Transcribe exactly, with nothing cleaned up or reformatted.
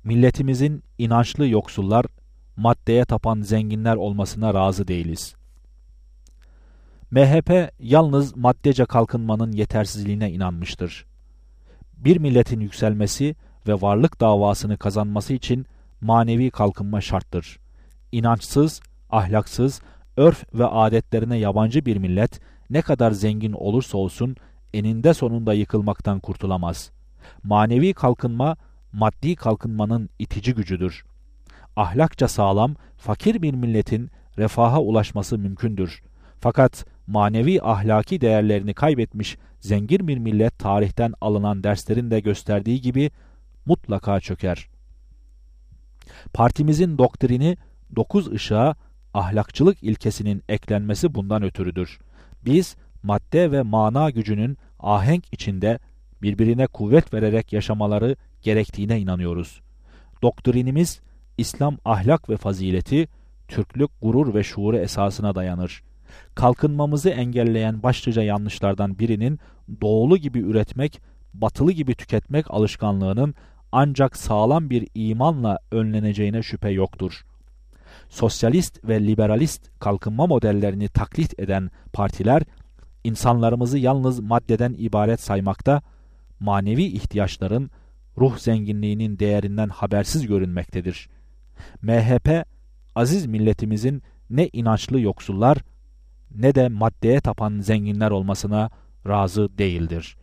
Milletimizin inançlı yoksullar, maddeye tapan zenginler olmasına razı değiliz. M H P yalnız maddece kalkınmanın yetersizliğine inanmıştır. Bir milletin yükselmesi ve varlık davasını kazanması için manevi kalkınma şarttır. İnançsız, ahlaksız, örf ve adetlerine yabancı bir millet ne kadar zengin olursa olsun eninde sonunda yıkılmaktan kurtulamaz. Manevi kalkınma, maddi kalkınmanın itici gücüdür. Ahlakça sağlam, fakir bir milletin refaha ulaşması mümkündür. Fakat manevi ahlaki değerlerini kaybetmiş zengin bir millet tarihten alınan derslerin de gösterdiği gibi mutlaka çöker. Partimizin doktrini dokuz ışığa ahlakçılık ilkesinin eklenmesi bundan ötürüdür. Biz madde ve mana gücünün ahenk içinde birbirine kuvvet vererek yaşamaları gerektiğine inanıyoruz. Doktrinimiz İslam ahlak ve fazileti, Türklük gurur ve şuuru esasına dayanır. Kalkınmamızı engelleyen başlıca yanlışlardan birinin doğulu gibi üretmek, batılı gibi tüketmek alışkanlığının ancak sağlam bir imanla önleneceğine şüphe yoktur. Sosyalist ve liberalist kalkınma modellerini taklit eden partiler, insanlarımızı yalnız maddeden ibaret saymakta, manevi ihtiyaçların, ruh zenginliğinin değerinden habersiz görünmektedir. M H P, aziz milletimizin ne inançlı yoksullar, ne de maddeye tapan zenginler olmasına razı değildir.